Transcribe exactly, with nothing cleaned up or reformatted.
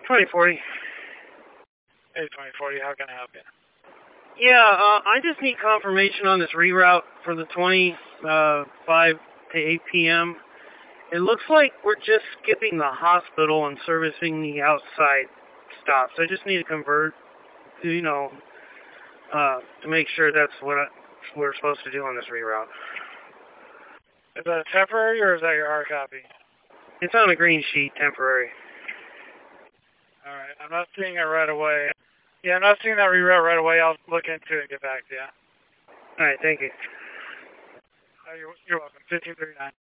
twenty forty. A twenty forty, how can I help you? Yeah, uh, I just need confirmation on this reroute for the twenty-five to eight p m It looks like we're just skipping the hospital and servicing the outside stops. I just need to convert to, you know, uh, to make sure that's what I, we're supposed to do on this reroute. Is that temporary or is that your hard copy? It's on a green sheet, temporary. Alright, I'm not seeing it right away. Yeah, I'm not seeing that reroute right away. I'll look into it and get back to you. Alright, thank you. Oh, you're, you're welcome. fifteen thirty-nine.